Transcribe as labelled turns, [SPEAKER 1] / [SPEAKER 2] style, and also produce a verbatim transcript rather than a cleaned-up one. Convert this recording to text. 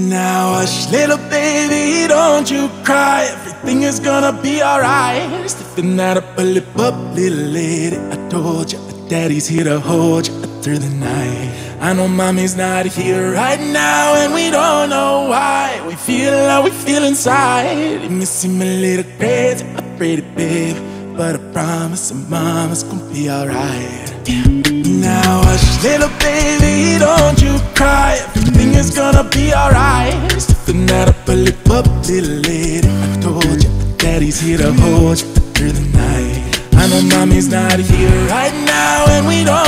[SPEAKER 1] Now hush, little baby, don't you cry. Everything is gonna be alright. Stiffen that up a lip up, little lady. I told you, daddy's here to hold you through the night. I know mommy's not here right now, and we don't know why. We feel how we feel inside. You may seem a little crazy, a pretty babe, but I promise that mama's gonna be alright. Yeah. Now hush, little baby, don't you cry. Everything is gonna be alright. Stiffen that up a lip up, little lady. I told you, daddy's here to hold you through the night. I know mommy's not here right now, and we don't